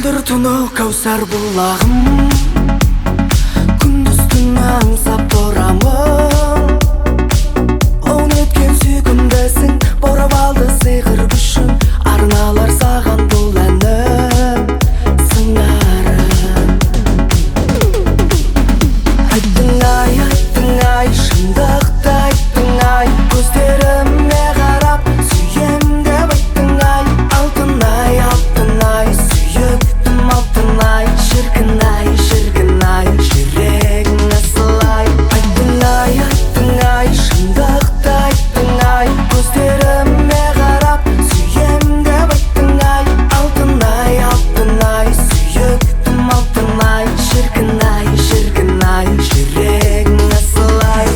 тұнық кәусар бұлағым, күндіз түні аңсап тұрамын. Он өткен сүйкімдісің, бұрып алды сиқыр күшін, арналар саған бұл әнім, сыңарым. Айттың ай, шындықты айттың ай, көздеріме қарап сүйем деп айттың ай. Алтын ай, сүйіктім алтын ай, шіркін ай, жүрегің асылай. Айттың ай, шындықты айттың ай, көздеріме қарап сүйем деп айттың ай. Алтын ай, сүйіктім алтын ай, шіркін ай, жүрегің асылай.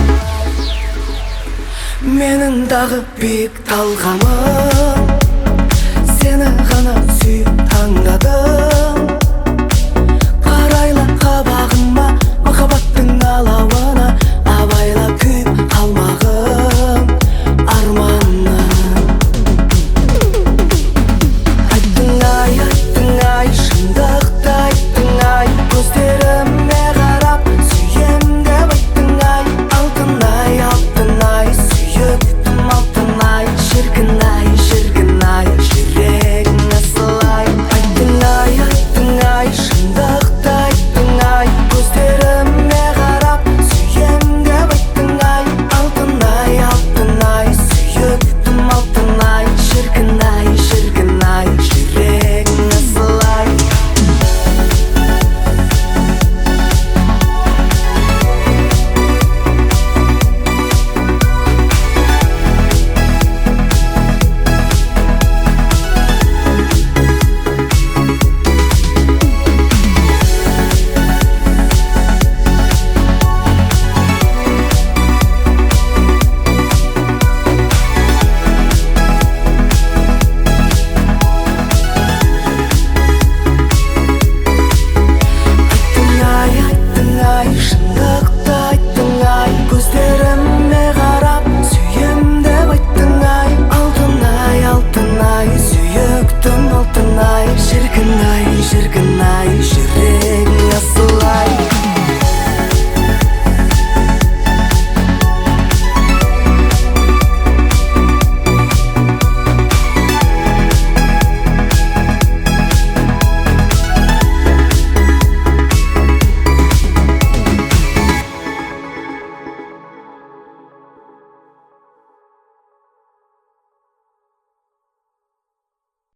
Менің дағы биік талғамым, сені ғана сүйіп таңдадым.